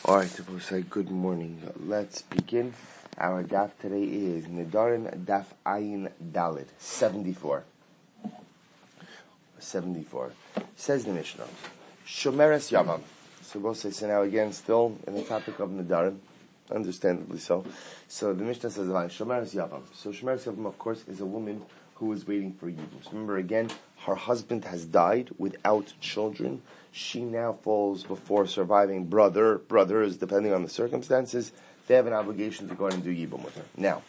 Alright, so we'll say good morning. Let's begin. Our daf today is Nidarim Daf Ayin Dalid, 74. 74. Says the Mishnah, Shomeres Yavam. So we'll say, so now again, still in the topic of Nidarim, understandably so. So the Mishnah says, Shomeres Yavam. So Shomeres Yavam, of course, is a woman who is waiting for Yibum. So remember again, her husband has died without children. She now falls before surviving brothers, depending on the circumstances. They have an obligation to go ahead and do Yibum with her. Now,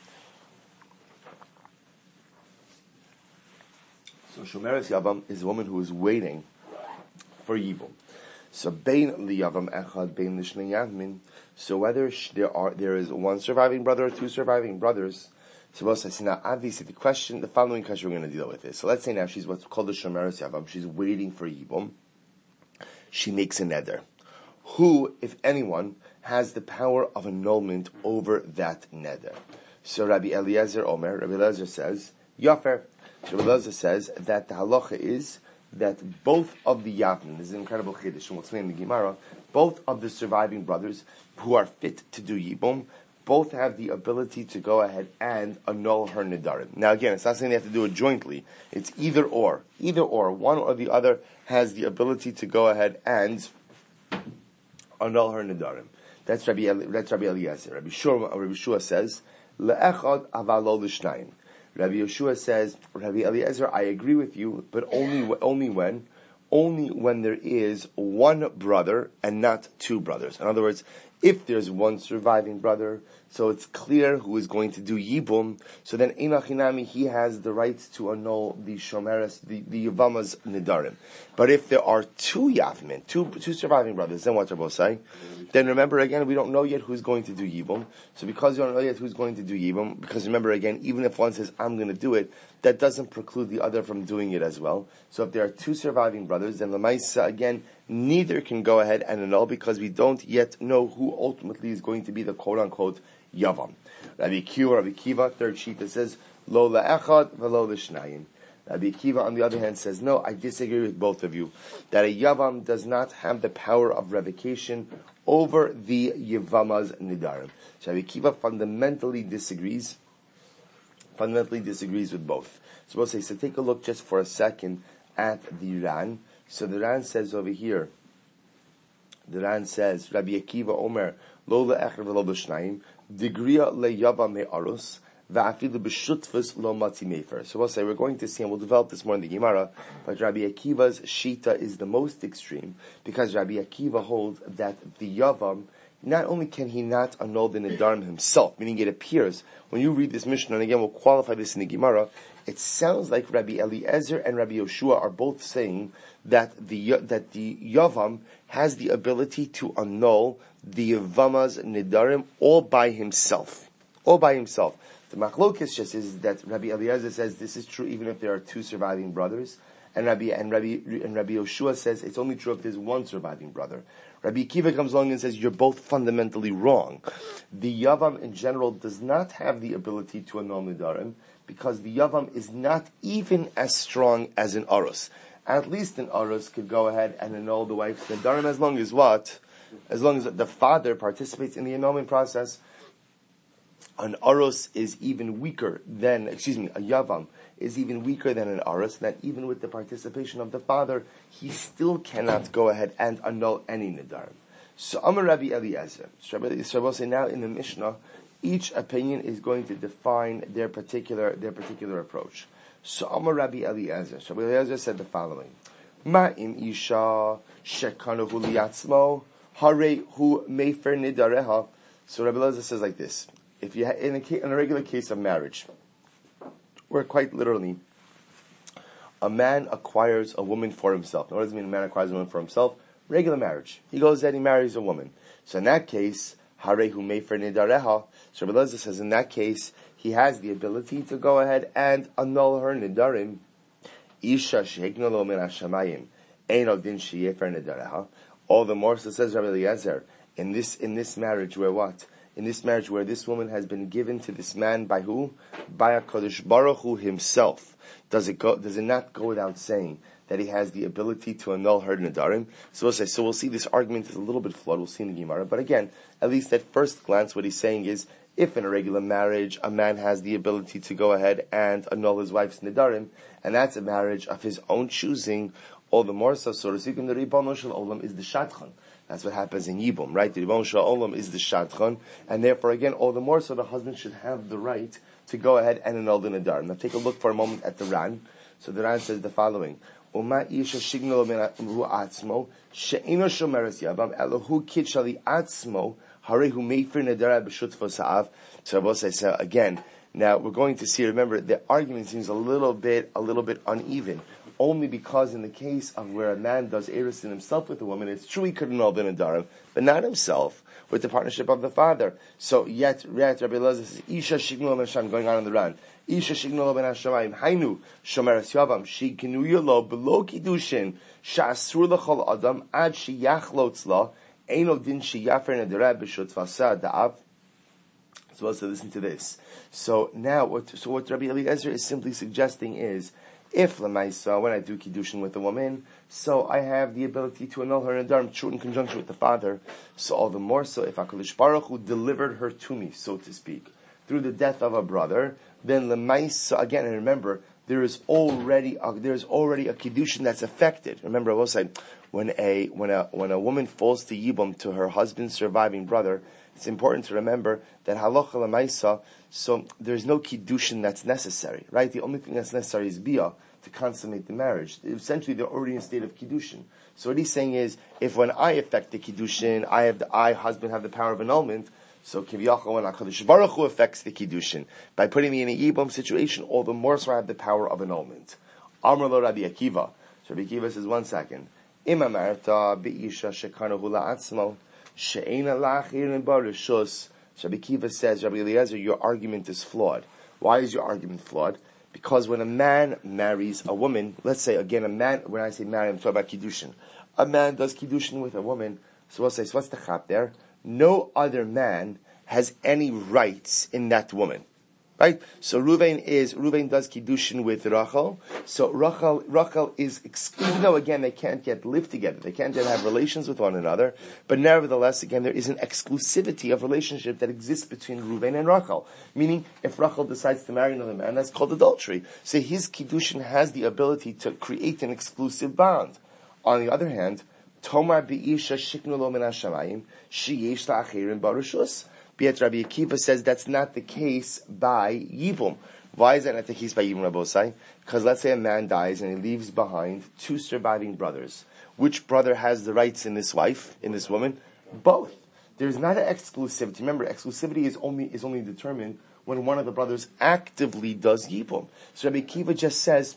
so Shomeres Yavam is a woman who is waiting for Yibum. So Bein Liyavam Echad Bein Lishnei Yavmin. So whether there is one surviving brother or two surviving brothers. So we'll say, now obviously the following question we're going to deal with is, so let's say now she's what's called the Shomeres Yavam. She's waiting for Yibum. She makes a neder. Who, if anyone, has the power of annulment over that neder? So Rabbi Eliezer says, Yafer. Rabbi Eliezer says that the halacha is that both of the Yavmin, this is an incredible chiddush, and we'll explain in the Gemara, both of the surviving brothers who are fit to do Yibum, both have the ability to go ahead and annul her nedarim. Now again, it's not saying they have to do it jointly. It's either or. Either or. One or the other has the ability to go ahead and annul her nedarim. That's Rabbi Eliezer. Rabbi Shua says, Le'echad avalol l'shnayim. Rabbi Yeshua says, Rabbi Eliezer, I agree with you, but only when there is one brother and not two brothers. In other words, if there's one surviving brother, so it's clear who is going to do Yibum, so then Einachinami, he has the right to annul the Shomeres, the Yavama's Nidarim. But if there are two Yavmin, two surviving brothers, then what's Rabbi say? Then remember again, we don't know yet who's going to do Yibum. So because you don't know yet who's going to do Yibum, because remember again, even if one says, I'm going to do it, that doesn't preclude the other from doing it as well. So if there are two surviving brothers, then Lamaisa, again, neither can go ahead and annul because we don't yet know who ultimately is going to be the quote-unquote Yavam. Rabbi Kiva, third sheet that says, Lo la'echad v'lo l'shnayim. Rabbi Kiva, on the other hand, says, no, I disagree with both of you, that a Yavam does not have the power of revocation over the Yavama's Nidarim. So Rabbi Kiva fundamentally disagrees with both. So we'll say, so take a look just for a second at the Ran. So the Ran says over here, Rabbi Akiva Omer, Lo le'echad v'lo l'shnayim, Digriya le'yavam me'arus, va'afilu b'shutfus lo matzi mefer. So we'll say, we're going to see, and we'll develop this more in the Gemara, but Rabbi Akiva's shita is the most extreme, because Rabbi Akiva holds that the Yavam, not only can he not annul the Nidarim himself, meaning it appears, when you read this Mishnah, and again we'll qualify this in the Gemara, it sounds like Rabbi Eliezer and Rabbi Yoshua are both saying that the Yavam has the ability to annul the Yavama's Nidarim all by himself. The Machlokes just is that Rabbi Eliezer says this is true even if there are two surviving brothers, and Rabbi Yoshua says it's only true if there's one surviving brother. Rabbi Akiva comes along and says you're both fundamentally wrong. The Yavam in general does not have the ability to annul Nidarim because the Yavam is not even as strong as an Arus. At least an Arus could go ahead and annul the wife's Nidarim as long as what? As long as the father participates in the annulment process. An Arus is even weaker than, a Yavam is even weaker than an Arus, that even with the participation of the father, he still cannot go ahead and annul any Nidarim. So Amar Rabbi Eliezer. So we'll say now in the Mishnah, each opinion is going to define their particular approach. So Amar Rabbi Eliezer. So Rabbi Eliezer said the following: Ma'im isha shekanahu liyatzmo hare hu mefer nidareha. So Rabbi Eliezer says like this: if you in a regular case of marriage, where quite literally a man acquires a woman for himself. Now, what does it mean a man acquires a woman for himself? Regular marriage. He goes there and he marries a woman. So in that case, harehu mefer nidareha. So Rabbi Eliezer says in that case, he has the ability to go ahead and annul her nidarim. Isha shehegna lo min hashamayim ein din sheyefer nidareha. All the more, so says Rabbi Eliezer, in this marriage where what? In this marriage where this woman has been given to this man by who? By HaKadosh Baruch Hu himself. Does it not go without saying that he has the ability to annul her nedarim. So we'll see this argument is a little bit flawed. We'll see in the Gemara. But again, at least at first glance, what he's saying is, if in a regular marriage, a man has the ability to go ahead and annul his wife's nedarim, and that's a marriage of his own choosing, all the more so to speak, the Ribono Shel Olam is the Shadchan. That's what happens in Yibum, right? The Ribono Shel Olam is the Shadchan, and therefore, again, all the more so the husband should have the right to go ahead and annul the nedarim. Now take a look for a moment at the Ran. So the Ran says the following. Uma isha shignal hu atzmo she'ino shomeres yavam elohu kitshali atzmo harehu meifir nedara b'shutfo sa'av. So Rabbi says again. Now we're going to see. Remember, the argument seems a little bit uneven, only because in the case of where a man does erusin himself with a woman, it's true he could annul the nedarim, but not himself with the partnership of the father. So yet Rabbi Elazar says isha shignal ben going on in the Ran. Isha shignolo ben Hashamayim hainu shomeres yavam she kinuya lo below kiddushin sha'asur lechol adam ad sheyachlo tzla eino din sheyafer nedera b'shut vasa da'av. So also listen to this. So now, what Rabbi Eliezer is simply suggesting is, if lemaisa, when I do kiddushin with a woman, so I have the ability to annul her nedarim, true in conjunction with the father. So all the more so, if HaKadosh Baruch Hu delivered her to me, so to speak, through the death of a brother, then lemaisa, again, and remember, there is already a kiddushin that's affected. Remember, I will say, when a woman falls to yibum to her husband's surviving brother, it's important to remember that halacha l'maisa, so there's no kiddushin that's necessary, right? The only thing that's necessary is bia to consummate the marriage. Essentially, they're already in a state of kiddushin. So what he's saying is, if when I effect the kiddushin, husband, have the power of annulment, so kiviyachol when HaKadosh Baruch Hu affects the kiddushin by putting me in a yibum situation, all the more so I have the power of annulment. Amar lo Rabbi Akiva. So Rabbi Akiva says, 1 second. Ima marta be'isha shekanahu la'atzmo. She'ena la'achirin barishus. Rabbi Akiva says, Rabbi Eliezer, your argument is flawed. Why is your argument flawed? Because when a man marries a woman, let's say again, a man, when I say marry, I'm talking about kiddushin. A man does kiddushin with a woman, so we'll say, so what's the chap there? No other man has any rights in that woman. Right? So Reuven does kiddushin with Rachel. So Rachel is, even though again they can't yet live together, they can't yet have relations with one another, but nevertheless again there is an exclusivity of relationship that exists between Reuven and Rachel. Meaning, if Rachel decides to marry another man, that's called adultery. So his kiddushin has the ability to create an exclusive bond. On the other hand, Tomar bi'isha shiknu lo min hashamayim sheyesh la'achirim barushus. Yet Rabbi Akiva says that's not the case by Yibum. Why is that not the case by Yibum, Rabbosai? Because let's say a man dies and he leaves behind 2 surviving brothers. Which brother has the rights in this wife, in this woman? Both. There's not an exclusivity. Remember, exclusivity is only determined when one of the brothers actively does Yibum. So Rabbi Akiva just says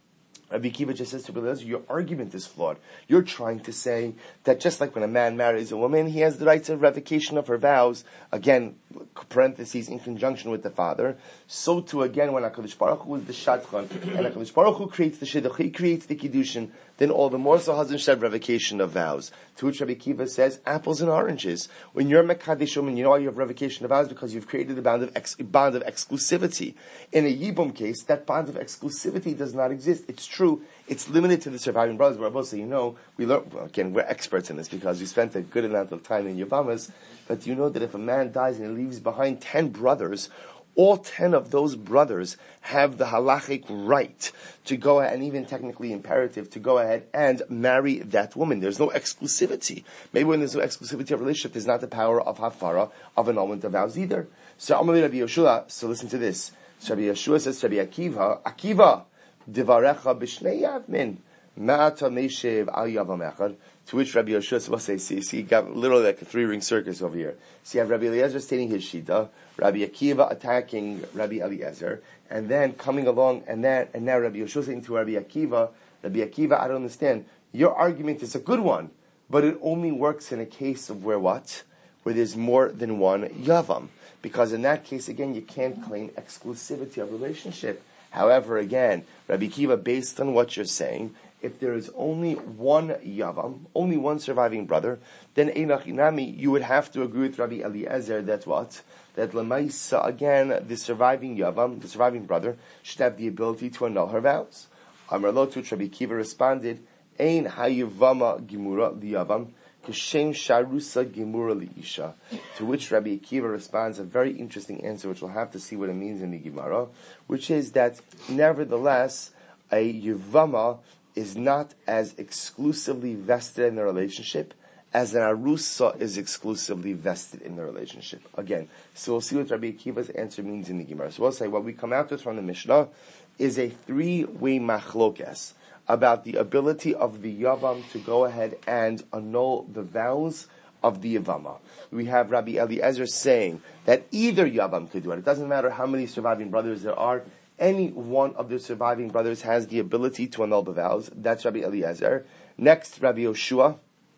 to Rabbi Eliezer, your argument is flawed. You're trying to say that just like when a man marries a woman, he has the rights of revocation of her vows, again, parentheses, in conjunction with the father. So too, again, when HaKadosh Baruch Hu is the Shadchan, and HaKadosh Baruch Hu creates the Shidduch, he creates the Kiddushin, then all the more so husband should have revocation of vows. To which Rabbi Akiva says, apples and oranges. When you're Mekadesh woman, you know why you have revocation of vows? Because you've created a bond of exclusivity. In a Yibum case, that bond of exclusivity does not exist. It's true, it's limited to the surviving brothers. But both say, we learn, again, we're experts in this because we spent a good amount of time in Yavamas, but you know that if a man dies and he leaves behind 10 brothers, all 10 of those brothers have the halachic right to go ahead, and even technically imperative, to go ahead and marry that woman. There's no exclusivity. Maybe when there's no exclusivity of relationship, there's not the power of hafara, of annulment of vows either. So Amalei Rabbi Yeshua, so listen to this. So Rabbi Yeshua says to Rabbi Akiva, Divarecha b'shnei yavmin, ma'ata meishev al yavam echad. To which Rabbi Yeshua will say, see, you got literally like a 3-ring circus over here. So you have Rabbi Eliezer stating his shita, Rabbi Akiva attacking Rabbi Eliezer, and then coming along, and now Rabbi Yeshua saying to Rabbi Akiva, I don't understand. Your argument is a good one, but it only works in a case of where there's more than one yavam. Because in that case, again, you can't claim exclusivity of relationship. However, again, Rabbi Akiva, based on what you're saying, if there is only one yavam, only one surviving brother, then einachinami, you would have to agree with Rabbi Eliezer that lemaisa, again, the surviving yavam, the surviving brother, should have the ability to annul her vows. Amar to which Rabbi Akiva responded, Ein hayivama gimura liyavam, kishem sharusa gimura liisha. To which Rabbi Akiva responds a very interesting answer, which we'll have to see what it means in the Gemara, which is that nevertheless, a yivama is not as exclusively vested in the relationship as an arusa is exclusively vested in the relationship. Again, so we'll see what Rabbi Akiva's answer means in the Gemara. So we'll say what we come out with from the Mishnah is a three-way machlokes about the ability of the yavam to go ahead and annul the vows of the yavama. We have Rabbi Eliezer saying that either yavam could do it. It doesn't matter how many surviving brothers there are. Any one of the surviving brothers has the ability to annul the vows. That's Rabbi Eliezer. Next, Rabbi Yoshua,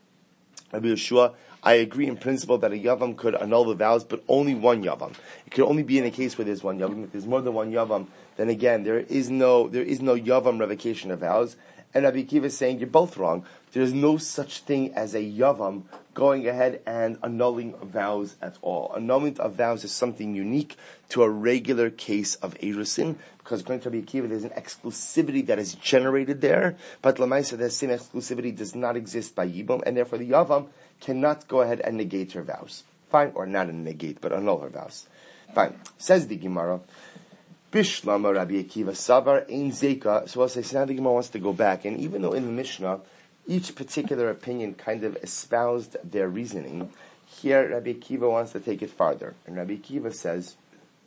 I agree in principle that a yavam could annul the vows, but only one yavam. It could only be in a case where there's one yavam. If there's more than one yavam, then again, there is no yavam revocation of vows. And Rabbi Akiva is saying, you're both wrong. There's no such thing as a yavam going ahead and annulling vows at all. Annulment of vows is something unique to a regular case of erusin, because according to Rabbi Akiva, there's an exclusivity that is generated there, but Lamaisa, that same exclusivity does not exist by Yibum, and therefore the yavam cannot go ahead and negate her vows. Fine, or not negate, but annul her vows. Fine. Says the Gemara, Bishlama Rabbi Akiva Savar Ein Zeka. So I'll say, so now the Gemara wants to go back, and even though in the Mishnah, each particular opinion kind of espoused their reasoning, here Rabbi Akiva wants to take it farther. And Rabbi Akiva says,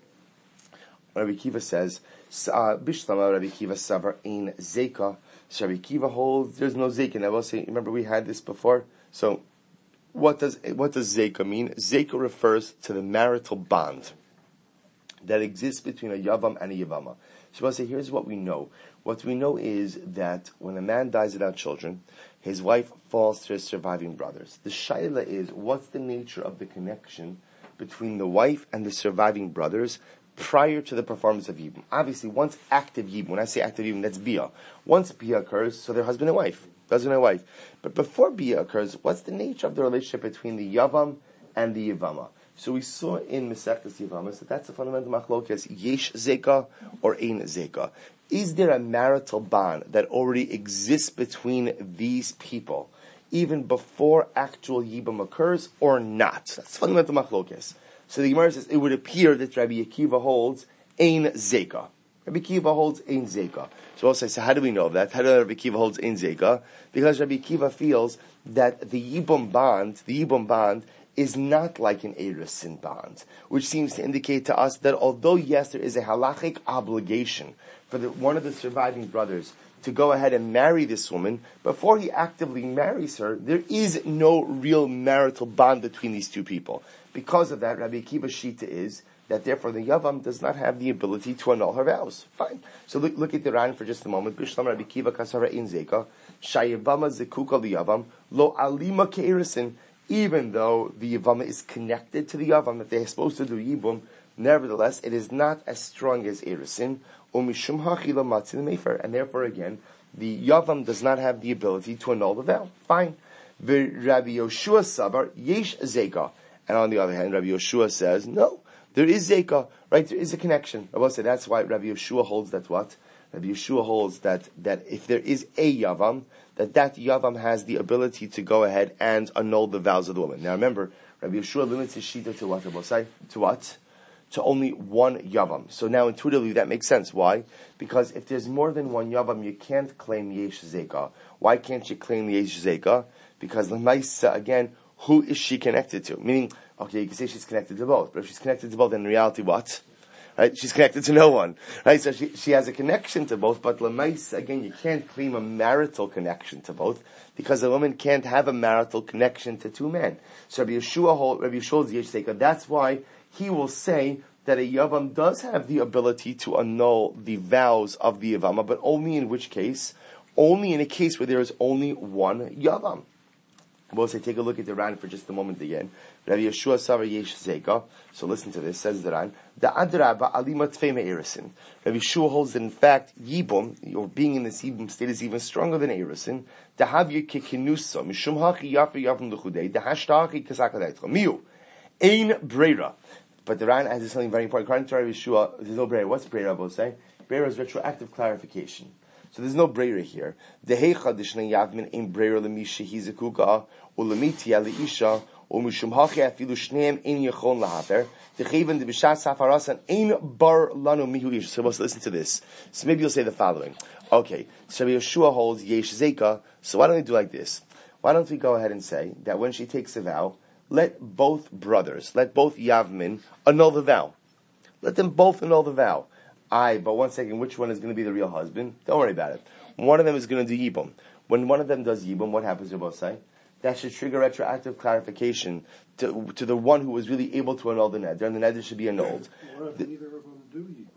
Bishlama Rabbi Akiva Savar Ein Zeka. So Rabbi Akiva holds, there's no Zeka. Now I will say, remember we had this before? So, what does Zeka mean? Zeka refers to the marital bond that exists between a yavam and a yavama. So I'll say, here's what we know. What we know is that when a man dies without children, his wife falls to his surviving brothers. The shaila is, what's the nature of the connection between the wife and the surviving brothers prior to the performance of yibum? Obviously, once active yibum, when I say active yibum, that's bia. Once bia occurs, so they're husband and wife. Husband and wife. But before bia occurs, what's the nature of the relationship between the yavam and the yavama? So we saw in Masechtas Yevamos that that's the fundamental machlokes, yesh zeka or ein zeka. Is there a marital bond that already exists between these people, even before actual yibum occurs, or not? That's fundamental machlokes. So the Gemara says, it would appear that Rabbi Akiva holds ein zeka. Rabbi Akiva holds ein zeka. So I'll say, so how do we know that? How do Rabbi Akiva holds ein zeka? Because Rabbi Akiva feels that the yibum bond is not like an erusin bond, which seems to indicate to us that although yes, there is a halachic obligation for one of the surviving brothers to go ahead and marry this woman, before he actively marries her, there is no real marital bond between these two people. Because of that, Rabbi Akiva's shita is that therefore the yavam does not have the ability to annul her vows. Fine. So look at the Ran for just a moment. Bishlam Rabbi Akiva kasara in zeka, shayavama zekuka liyavam, lo alima ke'erusin. Even though the Yavama is connected to the Yavam, that they're supposed to do Yibum, nevertheless, it is not as strong as Erusin, and therefore again, the Yavam does not have the ability to annul the vow. Fine. Rabbi Yoshua Sabar, Yesh Zeka. And on the other hand, Rabbi Yoshua says, no, there is Zeka, right? There is a connection. I will say that's why Rabbi Yoshua holds that what? Rabbi Yeshua holds that if there is a Yavam, that Yavam has the ability to go ahead and annul the vows of the woman. Now remember, Rabbi Yeshua limits his shita to what, Rabbi Osai? To what? To only one Yavam. So now intuitively that makes sense. Why? Because if there's more than one Yavam, you can't claim Yesh Zeka. Why can't you claim Yesh Zeka? Because L'maisa, again, who is she connected to? Meaning, okay, you can say she's connected to both, but if she's connected to both, then in reality what? Right? She's connected to no one. Right? So she has a connection to both, but Lamais, again, you can't claim a marital connection to both, because a woman can't have a marital connection to two men. So Rabbi Yeshua holds Yesh Zeka. That's why he will say that a Yavam does have the ability to annul the vows of the Yavama, but only in which case? Only in a case where there is only one Yavam. We'll say, take a look at the Ran for just a moment again. Rabbi Yeshua Savar Yesh Zeka. So listen to this, says the Ran. The Adraba Alima Tfei Erusin. Rabbi Yeshua holds that in fact, Yibum, or being in this Yibum state, is even stronger than Erusin. Dahavya Kikinusa, Mishum Haki Yafi Yavim Luchudei, Dahashtaki Kasakadaitro. Miu. Ein Breira. But the Ran adds something very important. According to Rabbi Yeshua, there's no Breira. What's Breira, we'll say? Breira is retroactive clarification. So there's no breira here. Dehecha d'shnei yavmin ein breira l'misha hizekuka u'lemitia leisha u'mishum hachi afilu shneim ein yachon lahaper decheven debishat safarasan ein bar lanu mihu ish. So let's listen to this. So maybe you'll say the following. Okay, so Rabbi Yeshua holds yesh zeka. So why don't we do like this? Why don't we go ahead and say that when she takes a vow, let both brothers, let both Yavmin annul the vow. Let them both annul the vow. But 1 second, which one is going to be the real husband? Don't worry about it. One of them is going to do Yibum. When one of them does Yibum, what happens to both say? That should trigger retroactive clarification to the one who was really able to annul the neder, and the neder should be annulled. What if neither are going to do Yibum?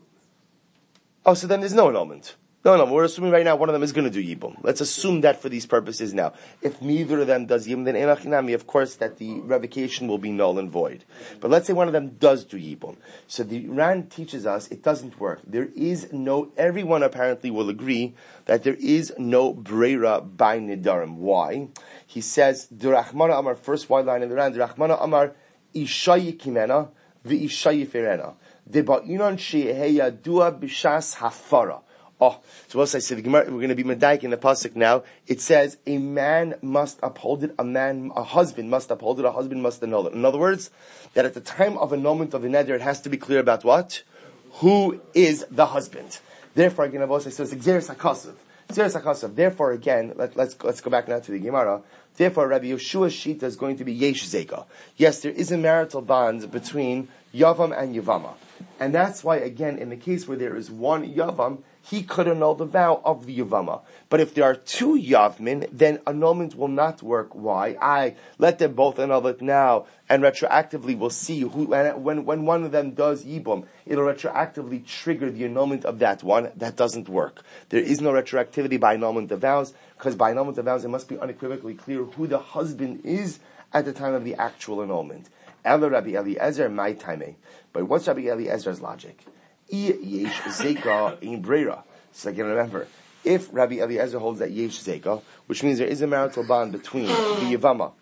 Oh, so then there's no annulment. No, we're assuming right now one of them is going to do Yibum. Let's assume that for these purposes now. If neither of them does Yibum, then Enachinami, of course, that the revocation will be null and void. But let's say one of them does do Yibum. So the Ran teaches us it doesn't work. Everyone apparently will agree that there is no Breira by Nidarim. Why? He says, Durachmana Amar, first white line in the Ran, Durachmana Amar, Ishayi Kimena, V'Ishayi Ferena. Deba'inon Sheheya Dua Bishas Hafara. So what I said, the Gemara, we're going to be medaik in the pasuk now. It says a man must uphold it, a husband must uphold it, a husband must annul it. In other words, that at the time of annulment of the neder, it has to be clear about what? Who is the husband? Therefore, again, I've also said it's Xeris HaKasav. Therefore, again, let's go back now to the Gemara. Therefore, Rabbi Yeshua's shita is going to be Yesh Zeka. Yes, there is a marital bond between Yavam and Yavama. And that's why, again, in the case where there is one Yavam, he could annul the vow of the Yavama. But if there are two Yavmin, then annulment will not work. Why? Let them both annul it now, and retroactively we'll see who, and when one of them does Yibum, it'll retroactively trigger the annulment of that one. That doesn't work. There is no retroactivity by annulment of vows, because by annulment of vows it must be unequivocally clear who the husband is at the time of the actual annulment. Ela Rabbi Eliezer, my time. But what's Rabbi Eliezer's logic? Yesh Zeka in Breira. So again, remember, if Rabbi Eliezer holds that Yesh Zeka, which means there is a marital bond between the Yavama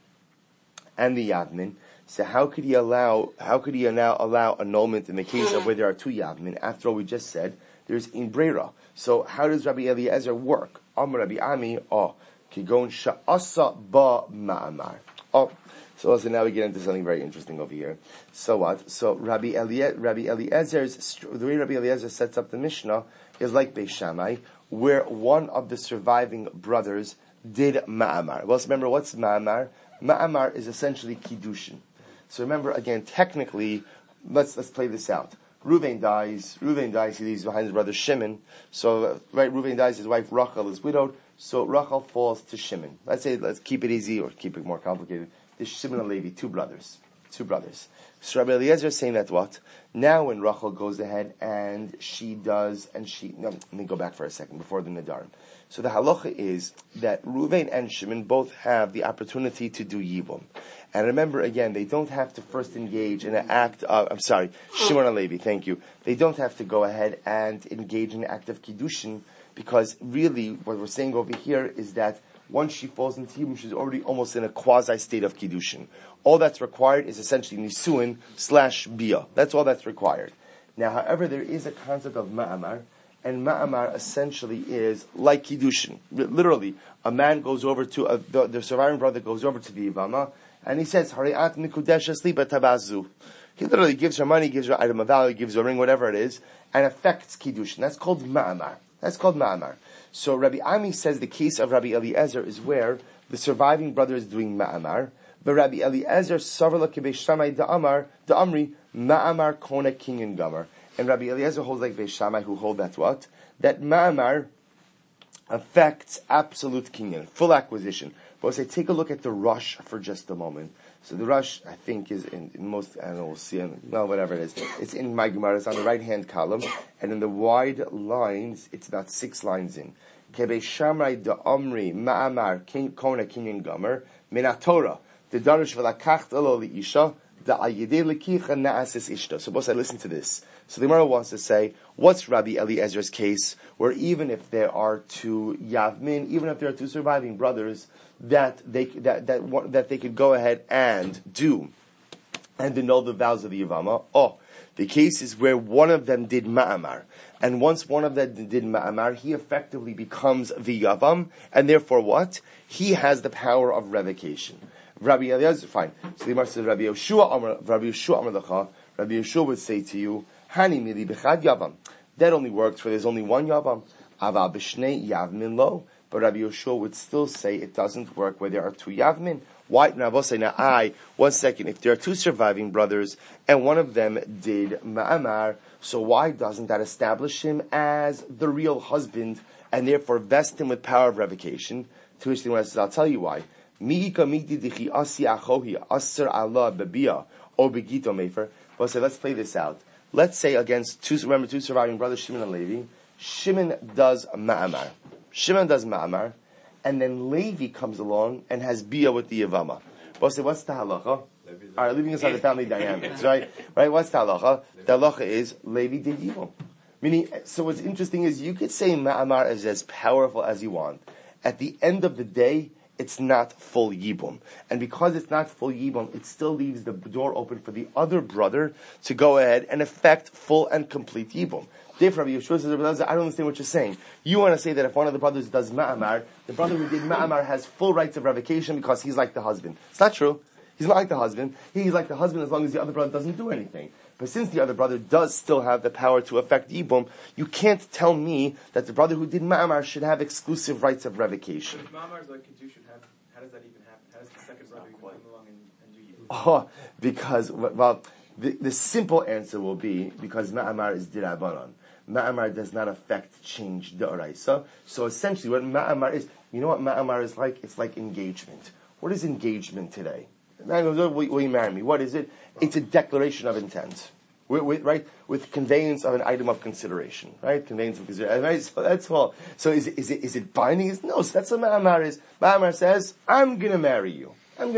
and the Yavmin, so how could he now allow annulment in the case of where there are two Yavmin? After all, we just said there's in Breira. So how does Rabbi Eliezer work? Amar Rabbi Ami, Kigon Sha'asa Ba Ma'amar. So now we get into something very interesting over here. So what? So Rabbi Eliezer's, the way Rabbi Eliezer sets up the Mishnah is like Beis Shammai, where one of the surviving brothers did Ma'amar. Well, remember, what's Ma'amar? Ma'amar is essentially Kiddushin. So remember, again, technically, let's play this out. Reuven dies, he leaves behind his brother Shimon. So, right, Reuven dies, his wife Rachel is widowed, so Rachel falls to Shimon. Let's keep it easy, or keep it more complicated. There's Shimon and Levi, two brothers. So Rabbi Eliezer is saying that what? Now when Rachel goes ahead and let me go back for a second, before the Nadarim. So the halacha is that Reuven and Shimon both have the opportunity to do Yibum. And remember again, they don't have to first engage in an act of, Shimon and Levi, thank you. They don't have to go ahead and engage in an act of Kiddushin, because really what we're saying over here is that once she falls into Yibum, she's already almost in a quasi-state of Kiddushin. All that's required is essentially Nisuin / Bia. That's all that's required. Now, however, there is a concept of Ma'amar, and Ma'amar essentially is like Kiddushin. Literally, a man goes over to, the surviving brother goes over to the Yivama, and he says, Hari'at Mikudesh Asliba Tabazu. He literally gives her money, gives her item of value, gives her a ring, whatever it is, and affects Kiddushin. That's called Ma'amar. So Rabbi Ami says the case of Rabbi Eliezer is where the surviving brother is doing Ma'amar, but Rabbi Eliezer Savarla Beis Shammai Da'amri Ma'amar Kona Kinyan Gomer. And Rabbi Eliezer holds like Beis Shammai, who hold that what? That Ma'amar affects absolute Kinyan, full acquisition. But say, take a look at the Rush for just a moment. So the Rush, I think, is in most, I don't know, we'll see, whatever it is. It's in my Gemara, it's on the right-hand column, and in the wide lines, it's about 6 lines in. Kebe Shamrai Da'amri Ma'amar Kona Kinyan Gomer Minatora the Darish V'lakacht Elo Li'isha Da'ayidei L'kicha Na'asis Ishta. So both I listen to this. So the Gemara wants to say, what's Rabbi Eliezer's case, where even if there are two Yavmin, even if there are two surviving brothers, that they could go ahead and do and annul the vows of the Yavama. The case is where one of them did ma'amar. And once one of them did ma'amar, he effectively becomes the yavam, and therefore what? He has the power of revocation. Rabbi Eliezer, fine. So the Gemara says, Rabbi Yeshua Amar Lecha, Rabbi Yeshua would say to you, Hani mili b'chad yavam. That only works where there's only one yavam. Aval b'shnei yavmin lo. But Rabbi Yeshua would still say it doesn't work where there are two yavmin. Why? Now, one second. If there are two surviving brothers and one of them did ma'amar, so why doesn't that establish him as the real husband and therefore vest him with power of revocation? To which the Gemara says, I'll tell you why. But so let's play this out. Let's say against two surviving brothers, Shimon and Levi. Shimon does ma'amar, and then Levi comes along and has bia with the Yavama. But say, what's the halacha? Alright, leaving aside the family dynamics, right? Right, what's the halacha? The halacha is Levi did evil. Meaning, so what's interesting is you could say ma'amar is as powerful as you want. At the end of the day, it's not full yibum. And because it's not full yibum, it still leaves the door open for the other brother to go ahead and effect full and complete yibum. Therefore, Rabbi Yeshua says, I don't understand what you're saying. You want to say that if one of the brothers does ma'amar, the brother who did ma'amar has full rights of revocation because he's like the husband. It's not true. He's not like the husband. He's like the husband as long as the other brother doesn't do anything. But since the other brother does still have the power to affect yibum, you can't tell me that the brother who did ma'amar should have exclusive rights of revocation. If ma'amar is like kedushin, how does that even happen? How does the second brother even come along and do yibum? Oh, because, well, the simple answer will be because ma'amar is dirabanan. Ma'amar does not affect change da'oraisa. So essentially what ma'amar is, you know what ma'amar is like? It's like engagement. What is engagement today? Man goes, will you marry me? What is it? It's a declaration of intent. With conveyance of an item of consideration. Right? Conveyance of consideration. Right? So that's all. So is it binding? No, so that's what ma'amar is. Ma'amar says, I'm gonna marry you.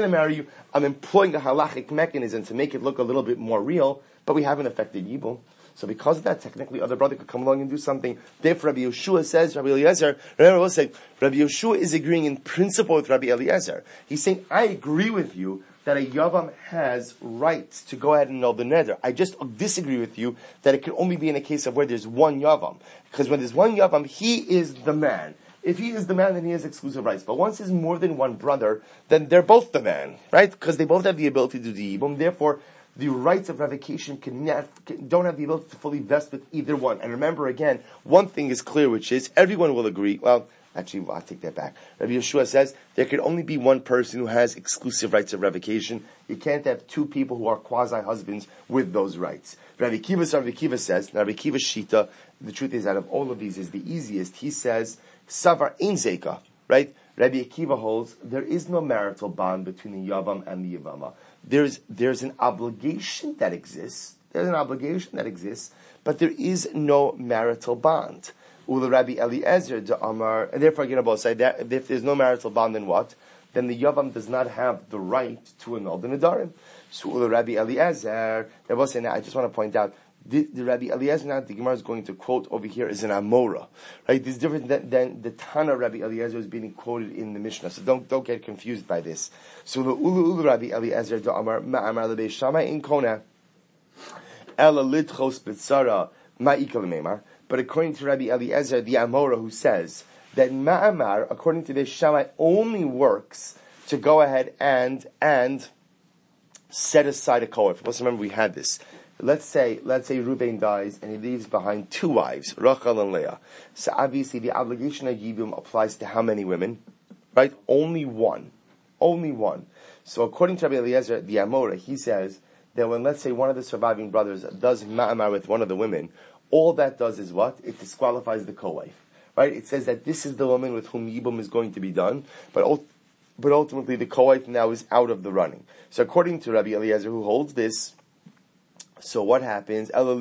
I'm employing a halachic mechanism to make it look a little bit more real, but we haven't affected yibum. So because of that, technically other brother could come along and do something. Therefore, Rabbi Yeshua says, Rabbi Eliezer, remember we'll say, Rabbi Yeshua is agreeing in principle with Rabbi Eliezer. He's saying, I agree with you that a yavam has rights to go ahead and annul the neder. I just disagree with you that it can only be in a case of where there's one yavam. Because when there's one yavam, he is the man. If he is the man, then he has exclusive rights. But once there's more than one brother, then they're both the man, right? Because they both have the ability to do the yibum. Therefore, the rights of revocation don't have the ability to fully vest with either one. And remember again, one thing is clear, which is everyone will agree. Well, actually, I'll take that back. Rabbi Yeshua says there can only be one person who has exclusive rights of revocation. You can't have two people who are quasi-husbands with those rights. Rabbi Kiva says, Rabbi Kiva's shita, the truth is out of all of these is the easiest. He says, Savar ein zeka, right? Rabbi Akiva holds there is no marital bond between the Yavam and the Yavama. There's an obligation that exists. But there is no marital bond. Ula Rabbi Eliezer de Amar, and therefore again both say that if there's no marital bond, then what? Then the Yavam does not have the right to annul the Nedarim. So Ula Rabbi Eliezer, they both say now I just want to point out the Rabbi Eliezer now the Gemara is going to quote over here is an Amora, right? This is different than the Tana Rabbi Eliezer is being quoted in the Mishnah. So don't get confused by this. So the Ulu Rabbi Eliezer do Amar Ma'amar Lebei Shammai in Kona Ela Lidchos B'Tzara Ma'ikal Meimar. But according to Rabbi Eliezer, the Amora who says that Ma'amar, according to this Shammai, only works to go ahead and set aside a kohen. Let's remember we had this. Let's say Reuben dies and he leaves behind two wives, Rachel and Leah. So obviously the obligation of Yibum applies to how many women? Right? Only one. So according to Rabbi Eliezer, the Amora, he says that when let's say one of the surviving brothers does ma'amar with one of the women, all that does is what? It disqualifies the co-wife. Right? It says that this is the woman with whom Yibum is going to be done, but ultimately the co-wife now is out of the running. So according to Rabbi Eliezer who holds this, so what happens? How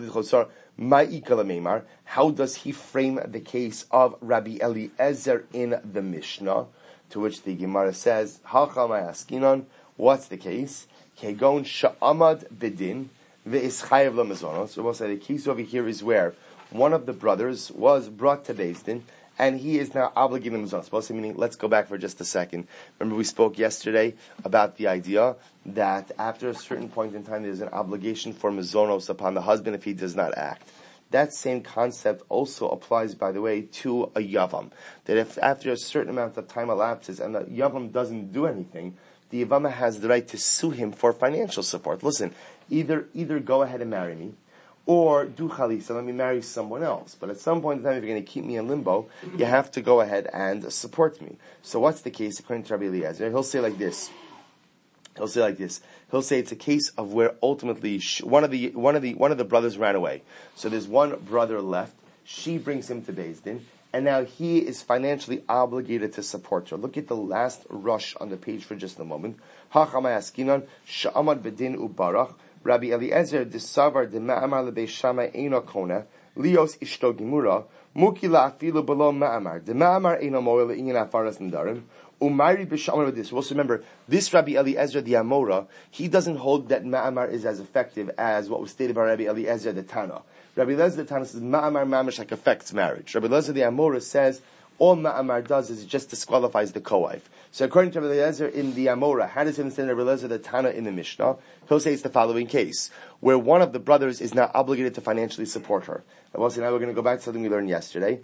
does he frame the case of Rabbi Eliezer in the Mishnah? To which the Gemara says, what's the case? Kegon sha'amad bedin ve'ischayev lamazonot. So we'll say the case over here is where one of the brothers was brought to Beis Din and he is now obligating the mazonos. Meaning, let's go back for just a second. Remember we spoke yesterday about the idea that after a certain point in time there's an obligation for mazonos upon the husband if he does not act. That same concept also applies, by the way, to a yavam. That if after a certain amount of time elapses and the yavam doesn't do anything, the yavama has the right to sue him for financial support. Listen, either go ahead and marry me, or do chalisa, let me marry someone else. But at some point in time, if you're going to keep me in limbo, you have to go ahead and support me. So what's the case according to Rabbi Eliezer? He'll say like this. He'll say it's a case of where ultimately one of the brothers ran away. So there's one brother left. She brings him to Beis Din, and now he is financially obligated to support her. Look at the last rush on the page for just a moment. Hachamay askinan sha'amad bedin ubarach. Rabbi Eliezer disavar de ma'amar lebeis Shammai eino kona lios ishto gemura mukila afilu below ma'amar de ma'amar eino moel le'inyan afaras nedarim umari b'shamar with this. Also remember, this Rabbi Eliezer the Amora, he doesn't hold that ma'amar is as effective as what was stated by Rabbi Eliezer the Tana. Rabbi Eliezer the Tana says ma'amar mamish like affects marriage. Rabbi Eliezer the Amora says all ma'amar does is it just disqualifies the co-wife. So according to Rabbi Eliezer in the Amora, how does he understand Rabbi Eliezer the Tana in the Mishnah? He'll say it's the following case, where one of the brothers is now obligated to financially support her. Now we're going to go back to something we learned yesterday.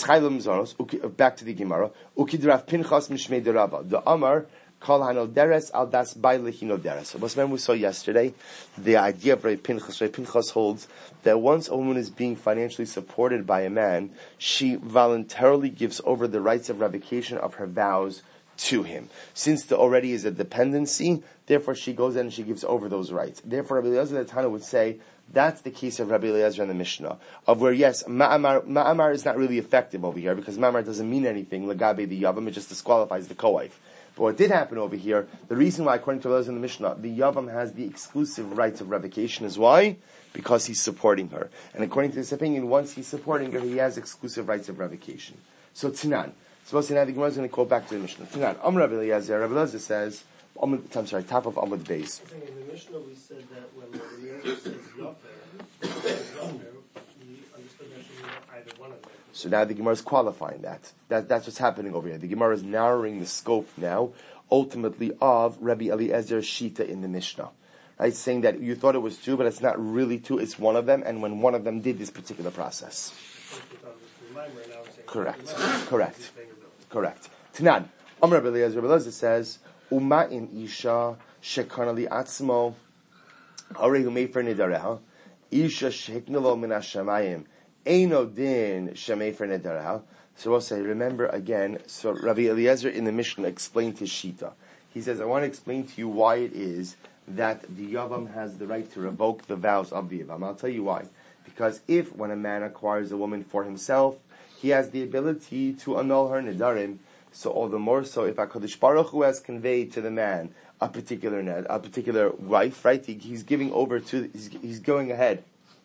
Back to the Gemara. Ukidraf Pinchas Mishmei Derava. The Amar Kal Hano Deres Al Das Baile Hino Deres. So remember we saw yesterday the idea of Rabbi Pinchas. Rabbi Pinchas holds that once a woman is being financially supported by a man, she voluntarily gives over the rights of revocation of her vows to him. Since there already is a dependency, therefore she goes in and she gives over those rights. Therefore Rabbi Eliezer the Tana would say that's the case of Rabbi Eliezer in the Mishnah, of where yes, ma'amar is not really effective over here because ma'amar doesn't mean anything. Lagabe the yavam, it just disqualifies the co-wife. But what did happen over here, the reason why, according to Eliezer in the Mishnah, the yavam has the exclusive rights of revocation is why? Because he's supporting her. And according to this opinion, once he's supporting her, he has exclusive rights of revocation. So Tanan. Suppose now the Gemara is going to quote back to the Mishnah. Tanan, Rabbi Eliezer says, top of Amud Beis. In the Mishnah we said that when Rabbi Eliezer says Yofer, he understood that she meant either one of them. So now the Gemara is qualifying that. That's what's happening over here. The Gemara is narrowing the scope now, ultimately, of Rabbi Eliezer's Shita in the Mishnah. Right? Saying that you thought it was two, but it's not really two, it's one of them, and when one of them did this particular process. Correct. Tanan, Rabbi Eliezer says, Uma in Isha shekana li atzmo arehu mefer nedareha Isha sheknalo min hashamayim eino din shemefer nedareha. So we'll say, remember again, so Rabbi Eliezer in the Mishnah explained his Shita. He says, I want to explain to you why it is that the Yavam has the right to revoke the vows of the Yavam. I'll tell you why. Because when a man acquires a woman for himself, he has the ability to annul her nedarim. So all the more so if HaKadosh Baruch Hu has conveyed to the man a particular wife, right? He's giving over to, he's going ahead.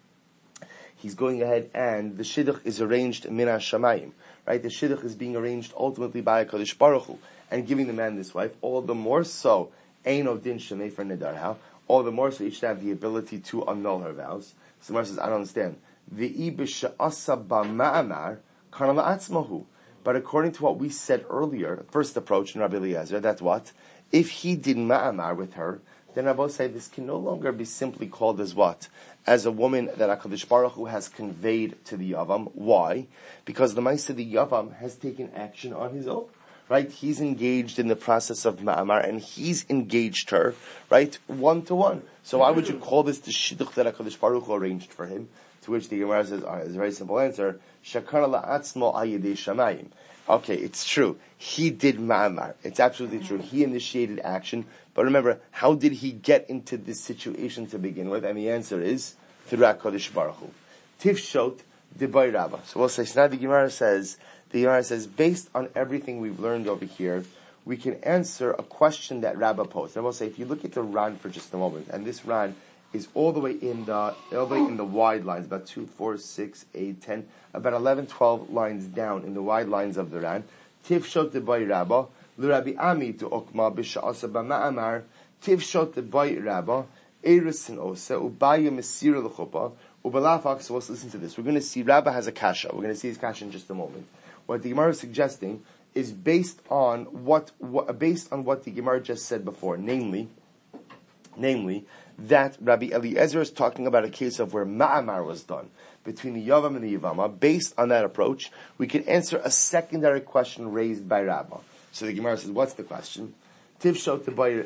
He's going ahead and the shidduch is arranged min hashamayim, right? The shidduch is being arranged ultimately by HaKadosh Baruch Hu and giving the man this wife. All the more so, eino din shemei for nedarha. All the more so he should have the ability to annul her vows. So Mar says, I don't understand. V'i b'sha'asa b'ma'amar kana la'atzmahu. But according to what we said earlier, first approach in Rabbi Eliezer, that's what? If he did ma'amar with her, then Rabbi say this can no longer be simply called as what? As a woman that HaKadosh Baruch Hu has conveyed to the Yavam. Why? Because the Maisa, the Yavam, has taken action on his own. Right? He's engaged in the process of ma'amar, and he's engaged her, right? 1-to-1. So why would you call this the shidduch that HaKadosh Baruch Hu arranged for him? To which the Gemara says, it's a very simple answer. Shakana la'atzmo ayidei shamayim. Okay, it's true. He did ma'amar. It's absolutely true. He initiated action. But remember, how did he get into this situation to begin with? And the answer is through HaKadosh Baruch Hu. Tifshot debay Rabba. So we'll say, so now the Gemara says, based on everything we've learned over here, we can answer a question that Rabba posed. And we'll say, if you look at the Ran for just a moment, and this Ran is all the way in the wide lines, about 2, 4, 6, 8, 10, about 11, 12 lines down in the wide lines of the Ran. Tifshot debay Rabba, l'Rabbi Ami to Okma b'sha'asa b'ma'amar, Tifshot debay Rabba, Erusin Osa, Ubaya Mesira l'chuppah, Ubalafak. So let's listen to this. We're going to see Rabba has a kasha. We're going to see his kasha in just a moment. what the Gemara is suggesting is based on what the Gemara just said before, namely that Rabbi Eliezer is talking about a case of where Ma'amar was done between the Yavam and the Yavama. Based on that approach, we can answer a secondary question raised by Rabbah. So the Gemara says, what's the question? Tivshot to buy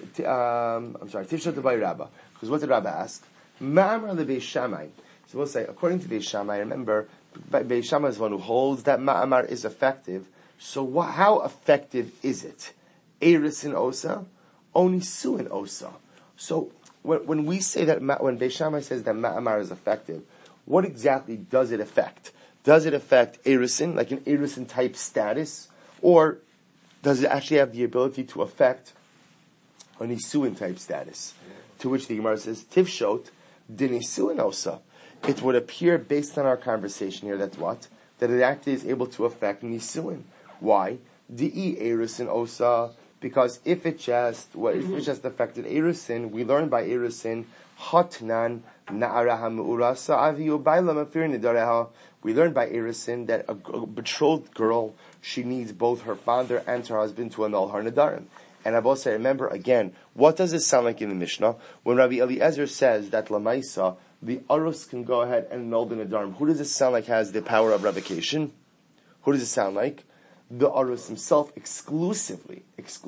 Rabbah. Because what did Rabbah ask? Ma'amar le Beis Shammai. So we'll say, according to Beis Shammai, remember, Beis Shammai is one who holds that Ma'amar is effective. So how effective is it? Eris in Osa? Onisu in Osa. So when we say that, when Beis Shammai says that Ma'amar is effective, what exactly does it affect? Does it affect Erisin, like an Erisin type status? Or does it actually have the ability to affect an Isuin type status? To which the Gemara says, Tivshot, din Isuin Osa. It would appear, based on our conversation here, that what? That it actually is able to affect Nisuin. Why? Di'i Erisin Osa. Because if it just affected Erisin, we learn by Erisin, Hatnan Na'araha Mu'urasa Aviyu Baila Mafir Nidareha. We learn by Erisin that a betrothed girl, she needs both her father and her husband to annul her Nidarim. And I've also remember again, what does it sound like in the Mishnah? When Rabbi Eliezer says that Lamaisa, the Arus can go ahead and annul the Nidarim. Who does it sound like has the power of revocation? Who does it sound like? The Arus himself exclusively,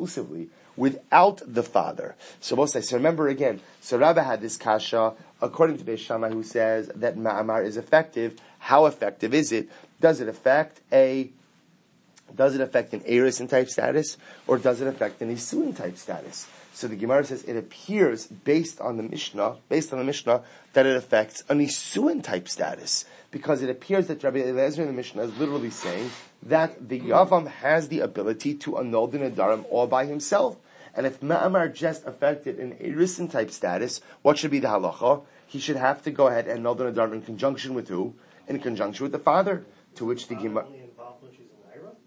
without the father. So remember again, so Rabbah had this kasha, according to Beis Shammai, who says that Ma'amar is effective. How effective is it? Does it affect an Erisin type status, or does it affect an Isuin type status? So the Gemara says it appears, based on the Mishnah, that it affects an Isuin type status. Because it appears that Rabbi Eliezer in the Mishnah is literally saying that the Yavam has the ability to annul the Nadarim all by himself. And if Ma'amar just affected an Erisin type status, what should be the halacha? He should have to go ahead and annul the Nadarim in conjunction with who? In conjunction with the father. To which the Gemara... only involved when she's an Ira?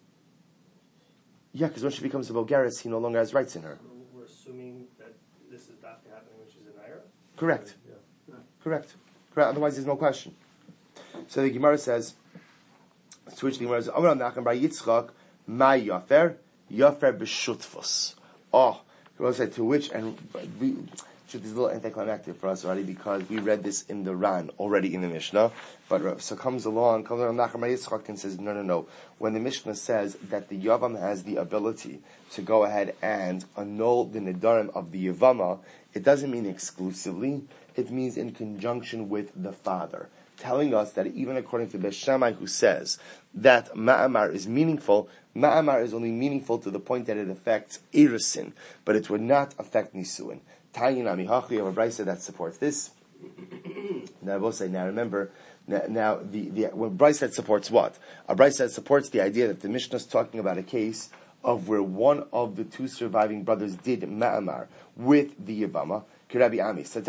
Yeah, because when she becomes a Bulgaris, he no longer has rights in her. We're assuming that this is not happening when she's an Ira? Correct. Correct. Otherwise, there's no question. So the Gemara says, to which the Gemara says, Amar Nachman bar Yitzchak, Ma Yafer b'shutfus. Oh, the Gemara said, to which, and this is a little anticlimactic for us already, because we read this in the Ran, already in the Mishnah, but so comes along Nachman bar Yitzchak and says, no. When the Mishnah says that the Yavam has the ability to go ahead and annul the Nidarim of the Yavama, it doesn't mean exclusively, it means in conjunction with the father. Telling us that even according to Beis Shammai, who says that Ma'amar is meaningful, Ma'amar is only meaningful to the point that it affects Erisin, but it would not affect Nisuin. Tayin Amihachi, you have a brisa that supports this. Now I will say, remember, when brisa that supports what? A brisa that supports the idea that the Mishnah is talking about a case of where one of the two surviving brothers did Ma'amar with the Yavama. Rabbi Ami. So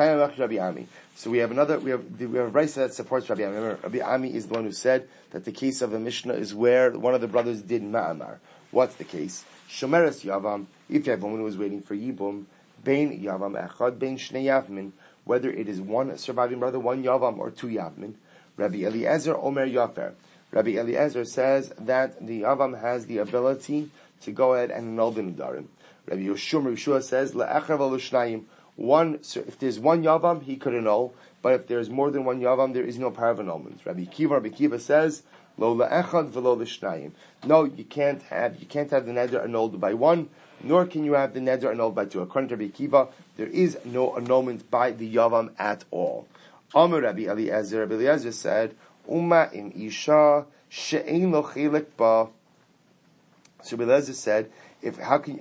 we have a brisa that supports Rabbi Ami. Remember, Rabbi Ami is the one who said that the case of a Mishnah is where one of the brothers did Ma'amar. What's the case? Shomeres Yavam, if you have a woman who is waiting for Yibum, Bein Yavam Echad, Bein Shnei Yavmin, whether it is one surviving brother, one Yavam, or two Yavmin. Rabbi Eliezer Omer Yafer. Rabbi Eliezer says that the Yavam has the ability to go ahead and annul the Nidarim. Rabbi Yeshua says, Le'echar v'lushnayim. If there's one Yavam, he could annul, but if there's more than one Yavam, there is no power of annulment. Rabbi Kiva says, Lo la'echad v'lo l'shnayim. No, you can't have the neder annulled by one, nor can you have the neder annulled by two. According to Rabbi Kiva, there is no annulment by the Yavam at all. Amar Rabbi Eliezer said, Uma im isha she'ein lo chelik ba. So Rabbi Eliezer said, Rabbi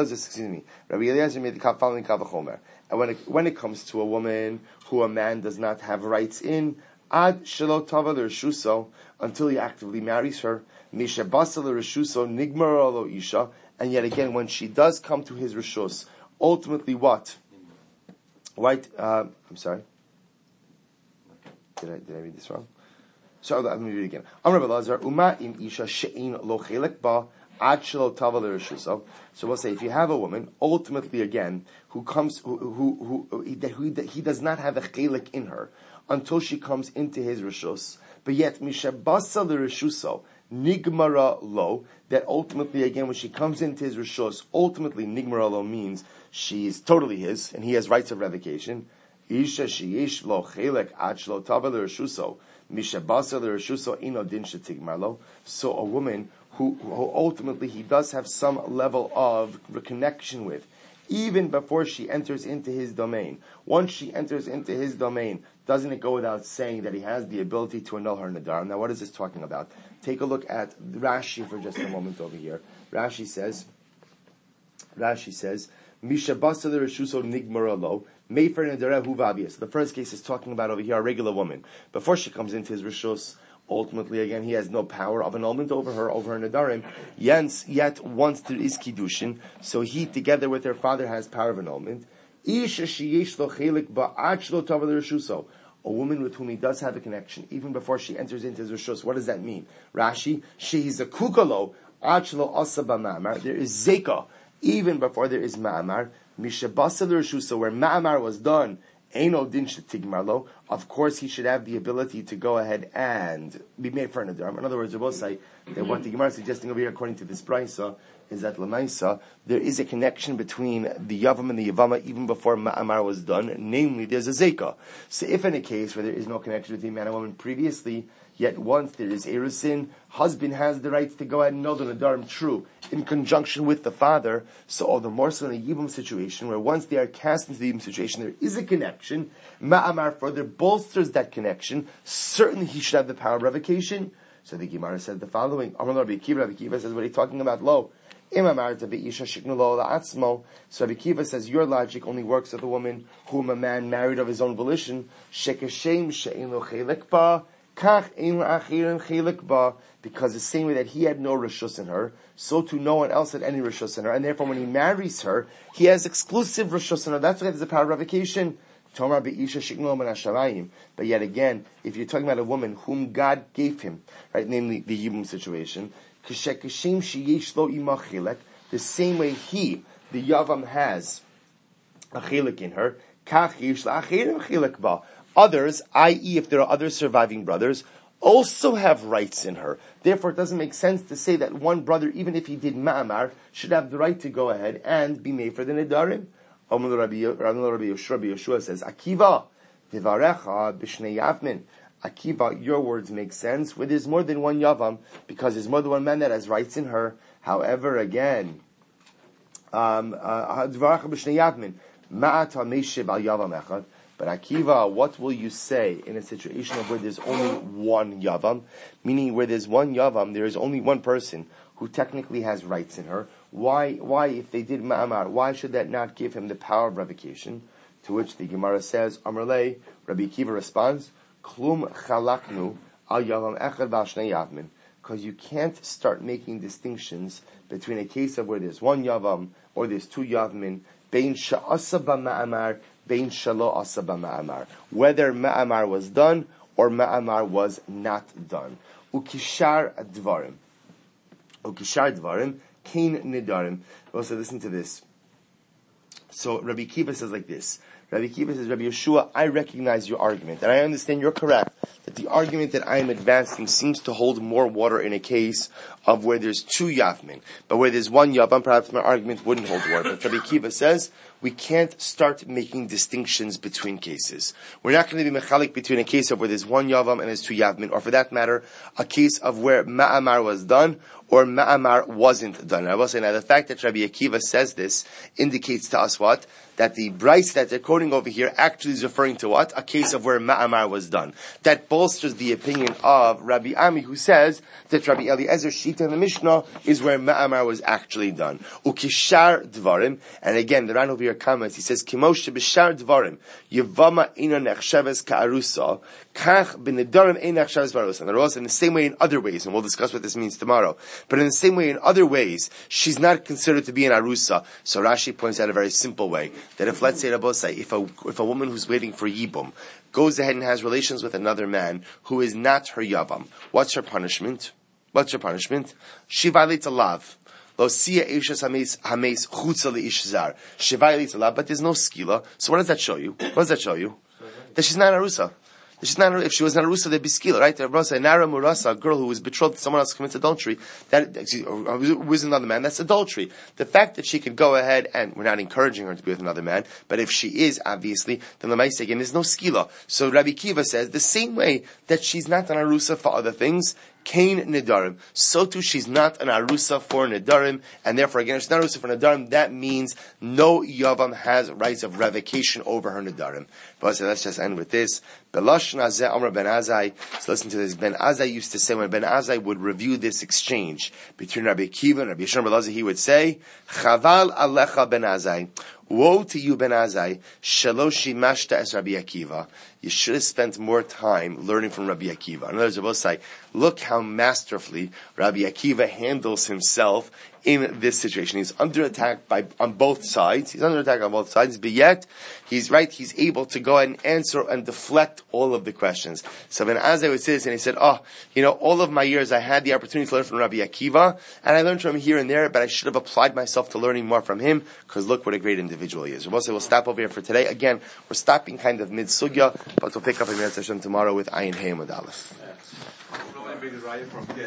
Eliezer made the following kavachomer. And when it comes to a woman who a man does not have rights in, ad shelo tava l'reshuso, until he actively marries her, misha basa l'reshuso nigmar lo isha, and yet again, when she does come to his reshus, ultimately what? Right? I'm sorry. Did I read this wrong? So let me read it again. Amar Rabbi Eliezer, uma im isha she'in lo chelek ba. So we'll say, if you have a woman, ultimately again, who comes, who he does not have a chelik in her until she comes into his rishus, but yet mishabasa l'rishuso, nigmara lo, that ultimately, again, when she comes into his rishus, ultimately nigmara lo means she is totally his, and he has rights of revocation. Isha sheyesh lo chelek ad shelo tava l'rishuso, mishabasa l'rishuso ino din shetigmar lo. So a woman who ultimately he does have some level of connection with, even before she enters into his domain. Once she enters into his domain, doesn't it go without saying that he has the ability to annul her nadar? Now, what is this talking about? Take a look at Rashi for just a moment over here. Rashi says, Misha basa l'rishuso nigmara lo, mefer nadare hu v'abiyas. The first case is talking about over here a regular woman. Before she comes into his rishus, ultimately, again, he has no power of annulment over her nadarim. Yet, once there is kiddushin, so he, together with her father, has power of annulment. Isha sheyesh lo chelik ba'ad shelo tava l'rishuso. A woman with whom he does have a connection, even before she enters into his rishus. What does that mean? Rashi, she's a kukalo, ad shelo asa b'ma'amar. There is zeka, even before there is ma'amar. Mishabasa l'rishuso, where ma'amar was done, Eino din shetigmarlo. Of course, he should have the ability to go ahead and be made for an adarim. In other words, we will say that what the Gemara is suggesting over here, according to this brisa, is that Lamaisa, there is a connection between the Yavam and the Yavama even before Ma'amar was done. Namely, there's a Zeka. So if in a case where there is no connection between man and woman previously, yet once there is Erusin, husband has the rights to go ahead and know the Nadarim true, in conjunction with the father. So all the more so in a Yibum situation, where once they are cast into the Yibum situation, there is a connection. Ma'amar further bolsters that connection. Certainly he should have the power of revocation. So the Gemara said the following. Rabbi Akiva says, what are you talking about? Lo. So Rabbi Akiva says, your logic only works with a woman whom a man married of his own volition. Because the same way that he had no rishus in her, so too no one else had any rishus in her, and therefore when he marries her, he has exclusive rishus in her. That's why there's a power of revocation. But yet again, if you're talking about a woman whom God gave him, right, namely the Yibum situation, the same way he, the Yavam, has a chelik in her, others, i.e. if there are other surviving brothers, also have rights in her. Therefore, it doesn't make sense to say that one brother, even if he did ma'amar, should have the right to go ahead and be made for the nedarim. Rabbi Yeshua says, Akiva, Divarecha b'shnei yavmin. Akiva, your words make sense where there's more than one yavam, because there's more than one man that has rights in her. However, again, Divarecha b'shnei yavmin, ma'ata meishib al yavam echad. But Akiva, what will you say in a situation of where there's only one yavam? Meaning where there's one yavam, there is only one person who technically has rights in her. Why, if they did ma'amar, why should that not give him the power of revocation? To which the Gemara says, Amrlei, Rabbi Akiva responds, Klum chalaknu al yavam echad v'ashnei yavmin. Because you can't start making distinctions between a case of where there's one yavam or there's two yavmin, bein sha'asa b'ma'amar, bein shalo asa b'ma'amar. Whether ma'amar was done or ma'amar was not done. Ukishar dvarim. Ukishar dvarim, kain nidarim. Also listen to this. So Rabbi Akiva says like this. Rabbi Akiva says, Rabbi Yeshua, I recognize your argument, and I understand you're correct, that the argument that I am advancing seems to hold more water in a case of where there's two yavmin. But where there's one yavam, perhaps my argument wouldn't hold water. But Rabbi Akiva says, we can't start making distinctions between cases. We're not going to be mechalik between a case of where there's one yavam and there's two yavmin, or for that matter, a case of where ma'amar was done, or ma'amar wasn't done. And I will say now, the fact that Rabbi Akiva says this indicates to us what? That the Bryce that they're quoting over here actually is referring to what? A case of where ma'amar was done. That bolsters the opinion of Rabbi Ami, who says that Rabbi Eliezer Shita in the Mishnah is where ma'amar was actually done. Ukishar dvarim, and again, the Ran over here comments, he says, Kimosh b'shar dvarim, yevama ina nechsheves ka'arusa, kach b'nedarim ina nechsheves ka'arusa. And also in the same way in other ways, and we'll discuss what this means tomorrow, but in the same way in other ways, she's not considered to be an arusa. So Rashi points out a very simple way, that if, let's say, Rabbosai, if a woman who's waiting for Yibum goes ahead and has relations with another man who is not her Yavam, what's her punishment? She violates a lav. Lo siya eishas hames chutza leish zar. She violates a lav, but there's no skila. So what does that show you? That she's not an arusa. If she was not arusa, they'd be skila, right? Nara murasa, a girl who was betrothed to someone else commits adultery, with another man, that's adultery. The fact that she could go ahead, and we're not encouraging her to be with another man, but if she is, obviously, then Lamaisa again, there's no skila. So Rabbi Kiva says, the same way that she's not an arusa for other things, Kain Nidarim. So too, she's not an arusa for Nidarim, and therefore, again, if she's not arusa for Nidarim, that means no Yavam has rights of revocation over her Nidarim. But so let's just end with this. Belashon Azeh Amar Ben Azai. So listen to this. Ben Azai used to say, when Ben Azai would review this exchange between Rabbi Akiva and Rabbi Yishmael ben Elazar, he would say, Chaval Alecha Ben Azai. Woe to you, Ben Azai, Shaloshi Mashta es Rabbi Akiva. You should have spent more time learning from Rabbi Akiva. In other words, both say, look how masterfully Rabbi Akiva handles himself in this situation. He's under attack on both sides. But yet, he's able to go ahead and answer and deflect all of the questions. So Ben Azai would say this, and he said, all of my years I had the opportunity to learn from Rabbi Akiva, and I learned from him here and there, but I should have applied myself to learning more from him, because look what a great individual he is. We'll stop over here for today. Again, we're stopping kind of mid-sugya, but we'll pick up in Hashem tomorrow with Ayin Hey Amud Aleph.